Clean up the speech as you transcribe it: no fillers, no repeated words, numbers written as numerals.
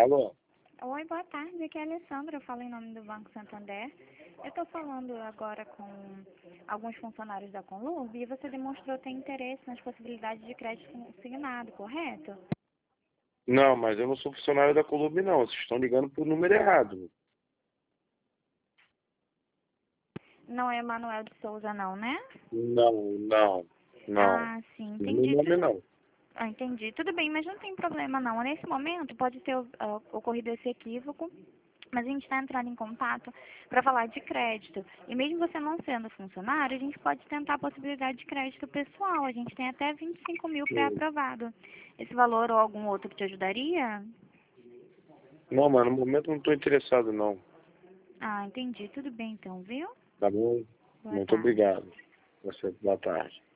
Alô? Oi, boa tarde. Aqui é a Alessandra. Eu falo em nome do Banco Santander. Eu estou falando agora com alguns funcionários da Conlurb e você demonstrou ter interesse nas possibilidades de crédito consignado, correto? Não, mas eu não sou funcionário da Colube, não. Vocês estão ligando pro número errado. Não é Manuel de Souza, não, né? Não. Ah, sim, Não é meu entendi. nome, não. Entendi. Tudo bem, mas não tem problema, não. Nesse momento pode ter ocorrido esse equívoco. Mas a gente está entrando em contato para falar de crédito. E mesmo você não sendo funcionário, a gente pode tentar a possibilidade de crédito pessoal. A gente tem até 25 mil pré-aprovado. Esse valor ou algum outro te ajudaria? Não, mas no momento não estou interessado, não. Ah, entendi. Tudo bem então, viu? Tá bom? Boa Muito tarde. obrigado. Você, boa tarde.